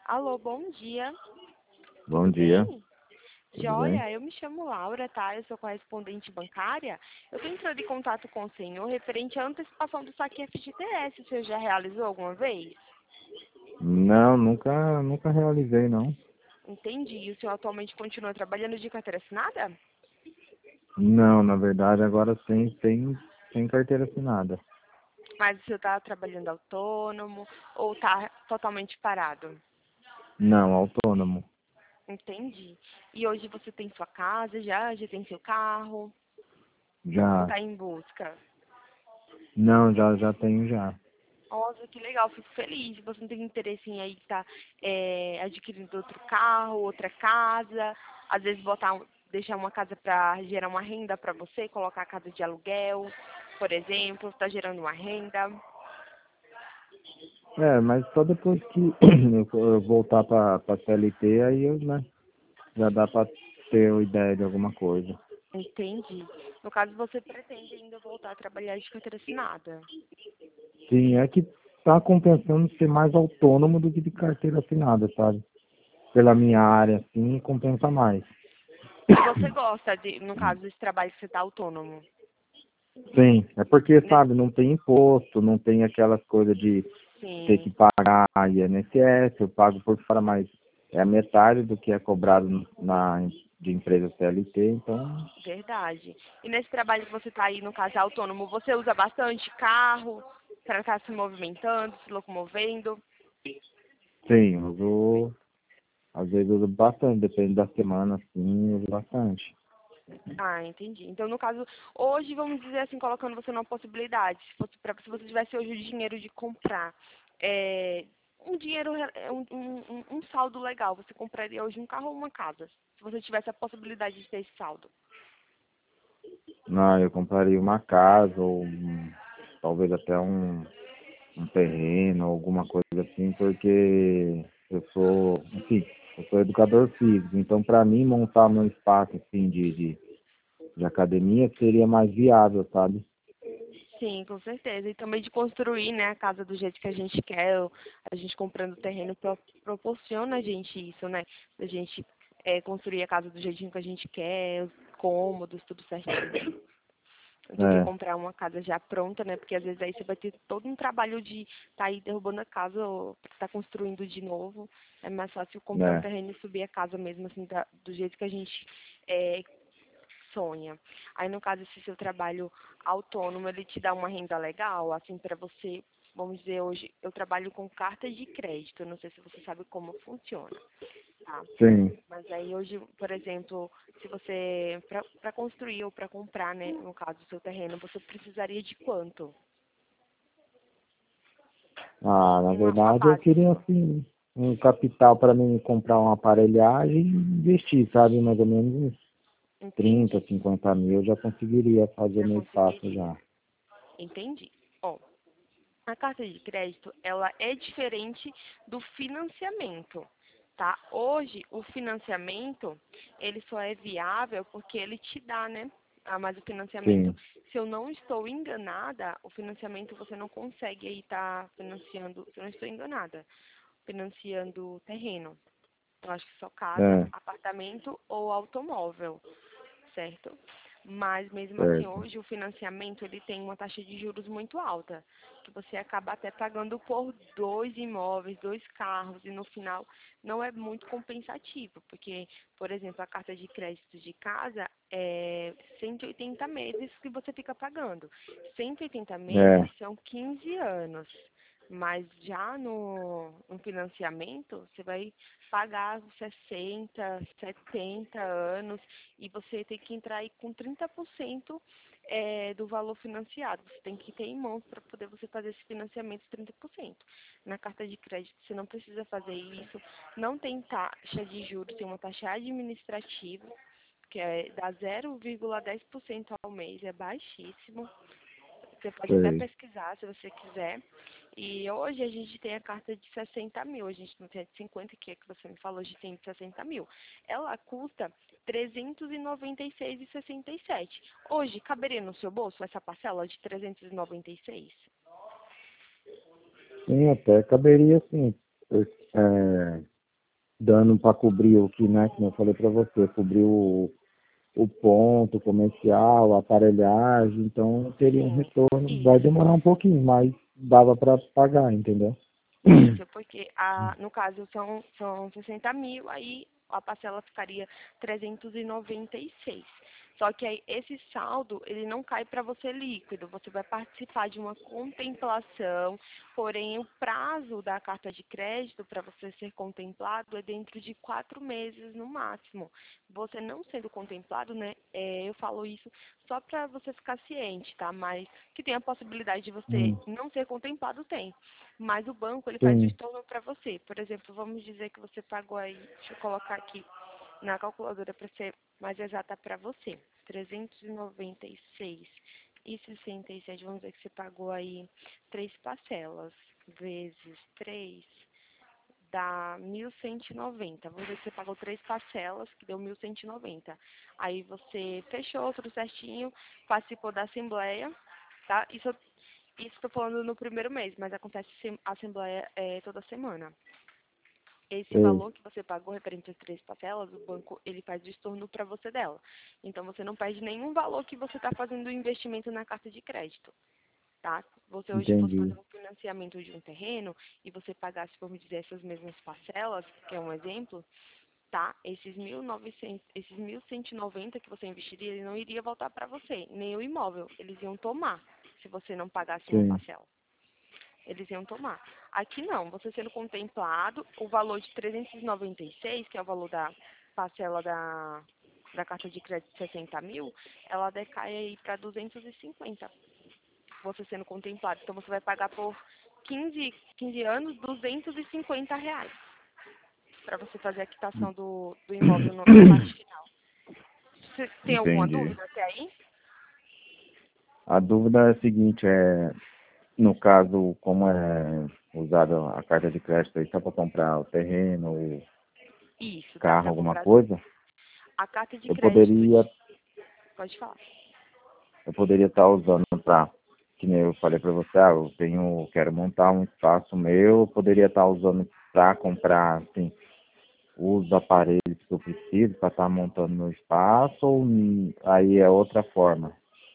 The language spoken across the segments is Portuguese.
Alô, bom dia. Bom Tudo dia, bem? tudo bem? Joia, eu me chamo Laura, tá? Eu sou correspondente bancária. Eu estou entrando em contato com o senhor referente à antecipação do saque FGTS. O senhor já realizou alguma vez? Não, nunca realizei, não. Entendi. E o senhor atualmente continua trabalhando de carteira assinada? Não, na verdade, agora sem carteira assinada. Mas o senhor está trabalhando autônomo ou está totalmente parado? Não, autônomo. Entendi. E hoje você tem sua casa já tem seu carro? Ou Já, está em busca? não, já tenho já. Nossa, que legal, fico feliz. Você não tem interesse em aí estar adquirindo outro carro, outra casa, às vezes deixar uma casa para gerar uma renda para você, colocar a casa de aluguel, por exemplo, está gerando uma renda. É, mas só depois que eu voltar pra CLT, aí eu, né, já dá pra ter uma ideia de alguma coisa. Entendi. No caso, você pretende ainda voltar a trabalhar de carteira assinada. Sim, é que tá compensando ser mais autônomo do que de carteira assinada, sabe? Pela minha área, assim, compensa mais. E você gosta no caso, desse trabalho que você está autônomo? Sim, é porque, Né? sabe, não tem imposto, não tem aquelas coisas de ter que Sim. pagar INSS, eu pago por fora, mas é a metade do que é cobrado de empresa CLT, então, Verdade. E nesse trabalho que você está aí, no caso autônomo, você usa bastante carro para estar se movimentando, se locomovendo? sim, eu uso, às vezes eu uso bastante, depende da semana, assim, eu uso bastante. Ah, entendi. Então, no caso, hoje, vamos dizer assim, colocando você numa possibilidade, se você tivesse hoje o dinheiro de comprar um dinheiro, um saldo legal, você compraria hoje um carro ou uma casa? Se você tivesse a possibilidade de ter esse saldo. Não, eu compraria uma casa ou talvez até um terreno, alguma coisa assim, porque enfim, eu sou educador físico, então para mim montar meu espaço assim de academia seria mais viável, sabe? Sim, com certeza. E também de construir, né, a casa do jeito que a gente quer, a gente comprando terreno proporciona a gente isso, né? A gente construir a casa do jeitinho que a gente quer, os cômodos, tudo certinho. Do que É, comprar uma casa já pronta, né? Porque às vezes aí você vai ter todo um trabalho de estar aí derrubando a casa ou estar construindo de novo. É mais fácil comprar um né, terreno e subir a casa mesmo, assim, do jeito que a gente é, sonha. Aí, no caso, esse seu trabalho autônomo, ele te dá uma renda legal, assim, para você, vamos dizer, hoje eu trabalho com cartas de crédito, eu não sei se você sabe como funciona, tá? sim. Mas aí hoje, por exemplo, se você, para construir ou para comprar, né, no caso, o seu terreno, você precisaria de quanto? Ah, na Uma verdade eu base, queria assim. assim um capital para mim comprar uma aparelhagem e investir, sabe? Mais ou menos uns 30, Entendi. 50 mil eu já conseguiria fazer Já meu espaço conseguiria. já. Entendi. Ó, a carta de crédito, ela é diferente do financiamento, tá? Hoje, o financiamento, ele só é viável porque ele te dá, né? Ah, mas o financiamento, Sim, se eu não estou enganada, o financiamento você não consegue aí estar financiando, se eu não estou enganada, financiando terreno. Eu acho que só casa, é, apartamento ou automóvel, certo? Mas mesmo assim, certo. hoje o financiamento ele tem uma taxa de juros muito alta, que você acaba até pagando por dois imóveis, dois carros, e no final não é muito compensativo, porque, por exemplo, a carta de crédito de casa é 180 meses que você fica pagando. 180 É, meses são 15 anos. Mas já no financiamento, você vai pagar 60, 70 anos e você tem que entrar aí com 30% do valor financiado. Você tem que ter em mãos para poder você fazer esse financiamento de 30%. Na carta de crédito você não precisa fazer isso, não tem taxa de juros, tem uma taxa administrativa, que é da 0,10% ao mês, é baixíssimo. Você pode até sei. pesquisar se você quiser. E hoje a gente tem a carta de 60 mil, a gente não tem a de 50, que é que você me falou, a gente tem de 60 mil. Ela custa 396,67. Hoje, caberia no seu bolso essa parcela de 396? Sim, até caberia sim. dando para cobrir o que, né, como eu falei para você, cobrir o ponto comercial, a aparelhagem, então teria um Sim, retorno, vai isso. demorar um pouquinho, mas dava para pagar, entendeu? Isso, porque no caso são 60 mil, aí a parcela ficaria 396. Só que aí esse saldo, ele não cai para você líquido, você vai participar de uma contemplação, porém o prazo da carta de crédito para você ser contemplado é dentro de 4 meses no máximo. Você não sendo contemplado, né, eu falo isso só para você ficar ciente, tá? Mas que tem a possibilidade de você Hum, não ser contemplado, tem. Mas o banco, ele faz o sim, estorno para você. Por exemplo, vamos dizer que você pagou aí, deixa eu colocar aqui na calculadora para ser mais exata para você. 396,67. Vamos dizer que você pagou aí 3 parcelas, vezes 3 dá 1.190. Vamos dizer que você pagou 3 parcelas, que deu 1.190. Aí você fechou tudo certinho, participou da assembleia, tá? Isso estou falando no primeiro mês, mas acontece a assembleia toda semana. Esse sei, valor que você pagou referente às 3 parcelas, o banco ele faz o estorno para você dela. Então você não perde nenhum valor que você está fazendo o investimento na carta de crédito, tá? Você hoje fosse entendi. fazer um financiamento de um terreno e você pagasse, vamos dizer, essas mesmas parcelas, que é um exemplo, tá? Esses 1.900, esses 1.190 que você investiria, ele não iria voltar para você, nem o imóvel. Eles iam tomar se você não pagasse uma Sim, parcela. Eles iam tomar. Aqui não, você sendo contemplado, o valor de 396, que é o valor da parcela da carta de crédito de 60 mil, ela decai aí para 250, você sendo contemplado. Então você vai pagar por 15 anos R$ 250 para você fazer a quitação do imóvel na parte final. Você tem alguma entendi. dúvida até aí? A dúvida é a seguinte, no caso, como é usada a carta de crédito aí só para comprar o terreno, o Isso, dá carro, para alguma comprar. coisa, A carta de eu crédito poderia, de... Pode falar. eu poderia estar usando para, que nem eu falei para você, quero montar um espaço meu, eu poderia estar usando para comprar, assim, os aparelhos que eu preciso para estar montando meu espaço, ou aí é outra forma.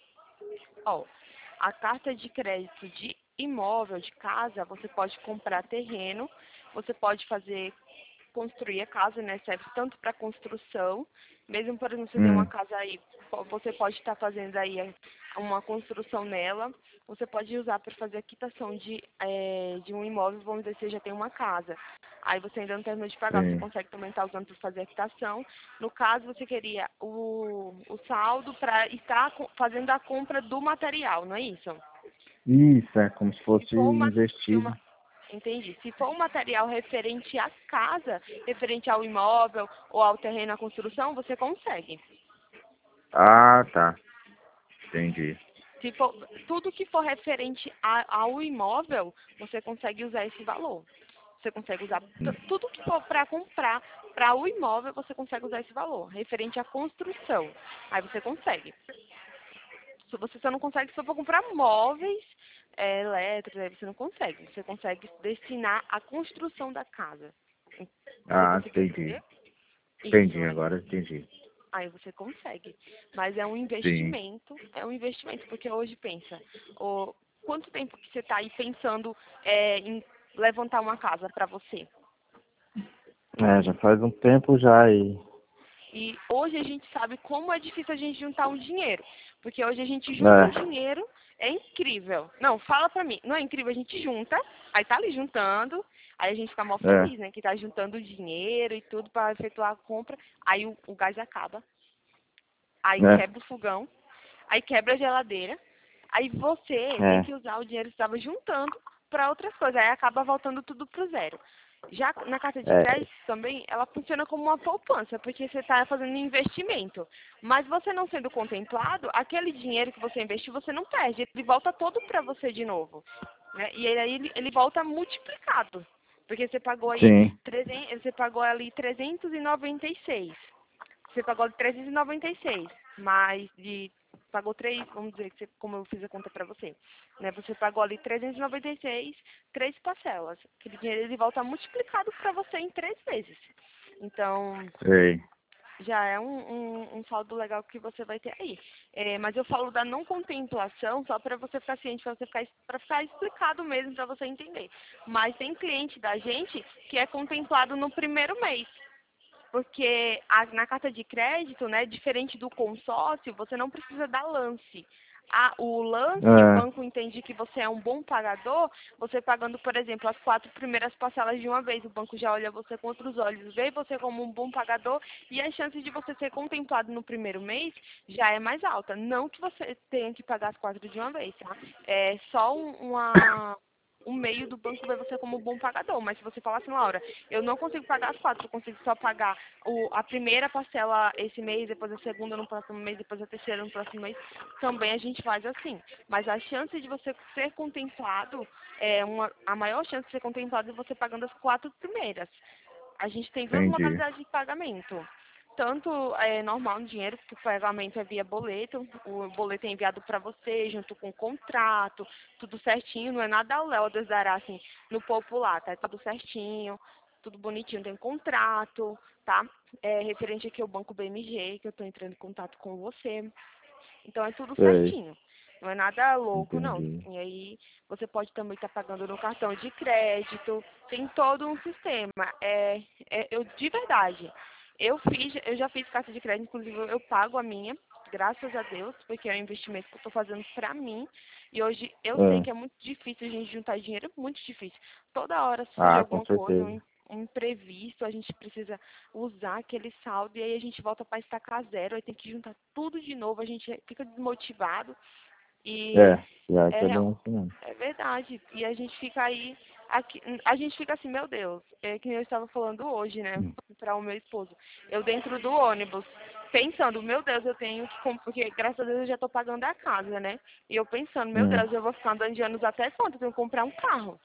Ó, a carta de crédito de imóvel, de casa, você pode comprar terreno, você pode fazer, construir a casa, né? Serve tanto para construção, mesmo, por exemplo, você tem uma Hum, casa aí, você pode estar fazendo aí uma construção nela, você pode usar para fazer a quitação de um imóvel, vamos dizer, você já tem uma casa. Aí você ainda não terminou de pagar, você sim. consegue também estar usando para fazer a quitação. No caso, você queria o saldo para estar fazendo a compra do material, não é isso? Isso, é como se Se fosse for uma, se investido. uma, entendi. Se for um material referente à casa, referente ao imóvel ou ao terreno, à construção, você consegue. Ah, tá. Entendi. Se for, tudo que for referente ao imóvel, você consegue usar esse valor. Você consegue usar tudo que for para comprar para o imóvel, você consegue usar esse valor. Referente à construção, aí você consegue. Se você só não consegue se for comprar móveis, elétricos, aí você não consegue. Você consegue destinar à construção da casa. Você Ah, conseguiu entendi. entender? Isso. Entendi, agora entendi. Aí você consegue. Mas Sim. é um investimento, porque hoje pensa, quanto tempo que você está aí pensando em levantar uma casa para você? É, já faz um tempo já e. E hoje a gente sabe como é difícil a gente juntar um dinheiro. Porque hoje a gente junta um É, dinheiro, é incrível. Não, fala pra mim, não é incrível? A gente junta, aí tá ali juntando, aí a gente fica mó é, feliz, né? Que tá juntando dinheiro e tudo para efetuar a compra, aí o gás acaba, aí é, quebra o fogão, aí quebra a geladeira, aí você tem é, que usar o dinheiro que estava juntando para outras coisas, aí acaba voltando tudo pro zero. Já na carta de é, crédito também, ela funciona como uma poupança, porque você está fazendo um investimento. Mas você não sendo contemplado, aquele dinheiro que você investiu, você não perde, ele volta todo para você de novo. Né? E aí ele volta multiplicado. Porque você pagou aí sim, 300, você pagou ali 396. Você pagou 396, mais de pagou três, vamos dizer que você, como eu fiz a conta para você, né? Você pagou ali 396, 3 parcelas. Aquele dinheiro ele volta multiplicado para você em 3 vezes. Então, Sei. já é um saldo legal que você vai ter aí. Mas eu falo da não contemplação só para você ficar ciente, para ficar explicado mesmo, para você entender. Mas tem cliente da gente que é contemplado no primeiro mês. Porque na carta de crédito, né, diferente do consórcio, você não precisa dar lance. O lance, o É, banco entende que você é um bom pagador, você pagando, por exemplo, as 4 primeiras parcelas de uma vez, o banco já olha você com outros olhos, vê você como um bom pagador e as chances de você ser contemplado no primeiro mês já é mais alta. Não que você tenha que pagar as 4 de uma vez, tá? É só um meio do banco ver você como um bom pagador. Mas se você falar assim, Laura, eu não consigo pagar as 4, eu consigo só pagar a primeira parcela esse mês, depois a segunda no próximo mês, depois a terceira no próximo mês, também a gente faz assim. Mas a chance de você ser contemplado, a maior chance de ser contemplado é você pagando as 4 primeiras. A gente tem 2 entendi. modalidades de pagamento. Tanto normal no dinheiro, que o pagamento é via boleto, o boleto é enviado para você, junto com o contrato, tudo certinho, não é nada ao léu dará assim, no popular, tá? É tudo certinho, tudo bonitinho, tem contrato, tá? Referente aqui ao Banco BMG, que eu estou entrando em contato com você. Então é tudo Sei, certinho. Não é nada louco, não. entendi. E aí você pode também estar pagando no cartão de crédito. Tem todo um sistema. Eu de verdade, eu já fiz carta de crédito, inclusive eu pago a minha, graças a Deus, porque é um investimento que eu estou fazendo para mim. E hoje eu sei É. que é muito difícil a gente juntar dinheiro, é muito difícil. Toda hora surge Ah, com alguma coisa, certeza. um imprevisto, a gente precisa usar aquele saldo e aí a gente volta para estacar zero, aí tem que juntar tudo de novo, a gente fica desmotivado e É, já é que é bem real. assim mesmo. É verdade. E a gente fica aí, a gente fica assim, meu Deus, é que nem eu estava falando hoje, né, Hum. para o meu esposo. Eu dentro do ônibus, pensando, meu Deus, eu tenho que porque graças a Deus eu já estou pagando a casa, né? E eu pensando, meu Hum. Deus, eu vou ficar andando de anos até quanto? Eu tenho que comprar um carro.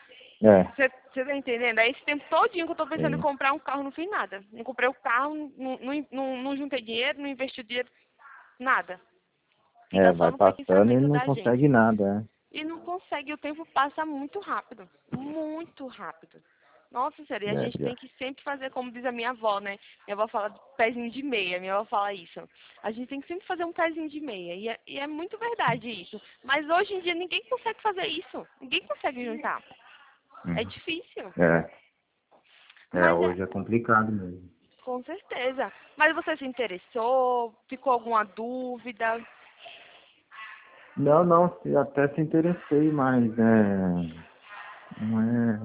É, Você tá entendendo? É esse tempo todinho que eu tô pensando em sim. comprar um carro, não fiz nada. Não comprei o carro, não juntei dinheiro, não investi dinheiro, nada. É, Fica só vai no passando e pensamento não da consegue gente. nada, E não consegue, o tempo passa muito rápido. Muito rápido. Nossa, sério, e a né? É, gente tem pior. que sempre fazer, como diz a minha avó, né? Minha avó fala do pezinho de meia, minha avó fala isso. A gente tem que sempre fazer um pezinho de meia. E é muito verdade isso. Mas hoje em dia ninguém consegue fazer isso. Ninguém consegue juntar. É Hum. difícil. Mas Hoje é complicado mesmo. com certeza. Mas você se interessou? Ficou alguma dúvida? Não, não, até se interessei, mas não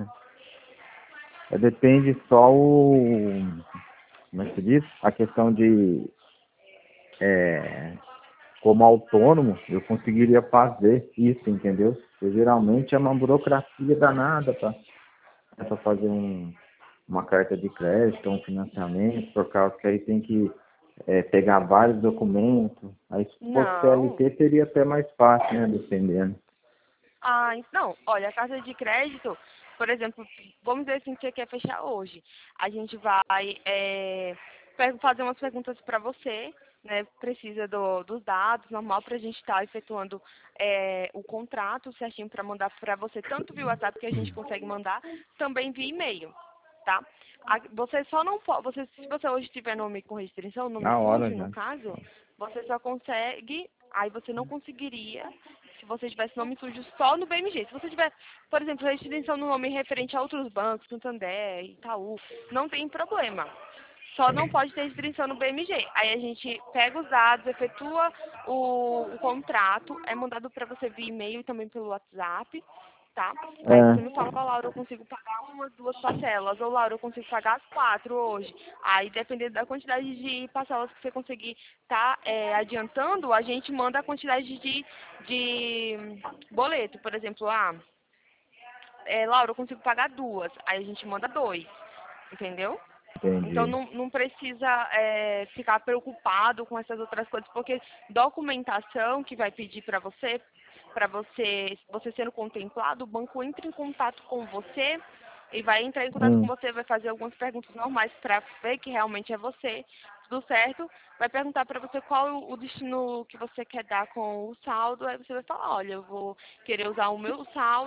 depende só como é que se diz? A questão de, é, como autônomo, eu conseguiria fazer isso, entendeu? Porque geralmente é uma burocracia danada para fazer uma carta de crédito, um financiamento, por causa que aí tem que pegar vários documentos. Aí se fosse Não. CLT seria até mais fácil, né, dependendo. Não. Olha, a carta de crédito, por exemplo, vamos dizer assim que você quer fechar hoje. A gente vai fazer umas perguntas para você, né? Precisa dos dados, normal, para a gente estar efetuando o contrato certinho para mandar para você, tanto via WhatsApp que a gente consegue mandar, também via e-mail, tá? Você só não pode, se você hoje tiver nome com restrição, nome Na hora sujo, no já. caso, você só consegue, aí você não conseguiria se você tivesse nome sujo só no BMG. Se você tiver, por exemplo, restrição no nome referente a outros bancos, Santander, Itaú, não tem problema. Só não pode ter restrição no BMG. Aí a gente pega os dados, efetua o contrato, é mandado para você via e-mail e também pelo WhatsApp, tá? Aí você me É, fala, ó, Laura, eu consigo pagar uma, duas parcelas, ou Laura, eu consigo pagar as 4 hoje. Aí, dependendo da quantidade de parcelas que você conseguir tá adiantando, a gente manda a quantidade de boleto. Por exemplo, Laura, eu consigo pagar 2. Aí a gente manda 2, entendeu? Então entendi. não precisa ficar preocupado com essas outras coisas, porque documentação que vai pedir para você sendo contemplado, o banco entra em contato com você e vai entrar em contato com Hum, você, vai fazer algumas perguntas normais para ver que realmente é você, tudo certo, vai perguntar para você qual o destino que você quer dar com o saldo, aí você vai falar, olha, eu vou querer usar o meu saldo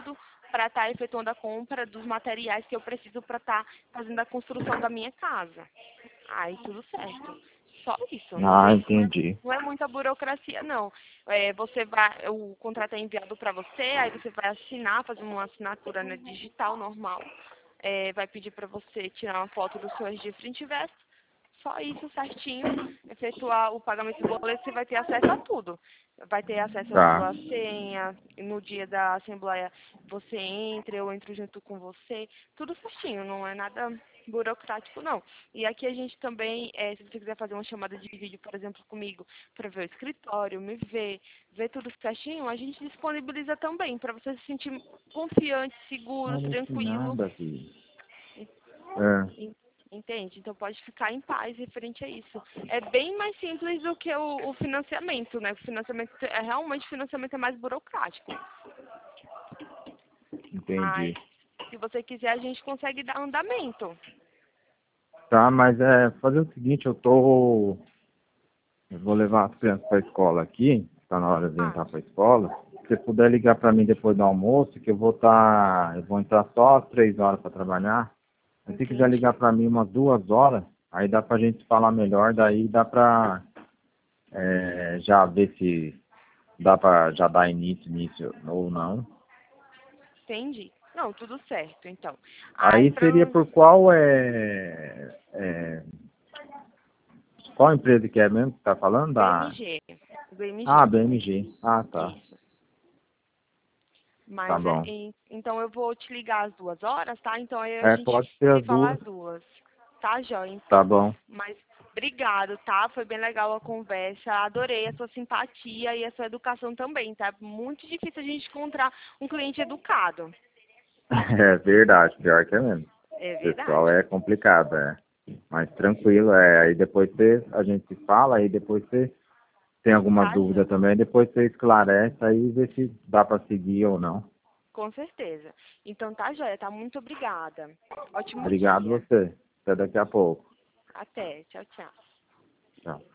para estar efetuando a compra dos materiais que eu preciso para estar fazendo a construção da minha casa. Aí tudo certo. Só isso, não Ah, tem, entendi. não é muita burocracia, não. Você vai, o contrato é enviado para você, aí você vai assinar, fazer uma assinatura, né, digital normal. Vai pedir para você tirar uma foto do seu RG frente e verso. Só isso certinho, efetuar o pagamento do boleto, você vai ter acesso a tudo. Vai ter acesso à Tá. sua senha, no dia da assembleia você entra, eu entro junto com você, tudo certinho, não é nada burocrático não. E aqui a gente também, se você quiser fazer uma chamada de vídeo, por exemplo, comigo, para ver o escritório, me ver tudo certinho, a gente disponibiliza também, para você se sentir confiante, seguro, Olha que tranquilo. nada, filho. É. Entende? Então pode ficar em paz referente a isso. É bem mais simples do que o financiamento, né? O financiamento realmente o financiamento é mais burocrático. Mas Entendi. se você quiser a gente consegue dar andamento. Tá, mas fazer o seguinte, eu vou levar as crianças para a escola aqui, tá na hora de Ah, entrar para a escola. Se você puder ligar para mim depois do almoço, que eu vou entrar só às 3 horas para trabalhar. Mas se quiser ligar entendi. para mim umas 2 horas, aí dá pra gente falar melhor, daí dá pra já ver se dá pra já dar início ou não. Entendi. Não, tudo certo, então. Aí Aí para seria por qual empresa que é mesmo que tá falando? BMG. Ah, BMG. BMG. Ah, tá. Isso. Tá Mas bom. então eu vou te ligar às 2 horas, tá? Então aí a gente Pode ser se as fala duas. às 2. Tá, Jóia? Tá Então. bom. Mas obrigado, tá? Foi bem legal a conversa. Adorei a sua simpatia e a sua educação também, tá? Muito difícil a gente encontrar um cliente educado. É verdade, pior que é mesmo. É O pessoal verdade. é complicado, é. Mas tranquilo, aí depois a gente se fala, aí depois você tem alguma Tá, dúvida Jóia? também, depois você esclarece aí e vê se dá para seguir ou não. Com certeza. Então tá, Jóia, tá? Muito obrigada. Ótimo Obrigado dia. você. Até daqui a pouco. Até. Tchau, tchau. Tchau.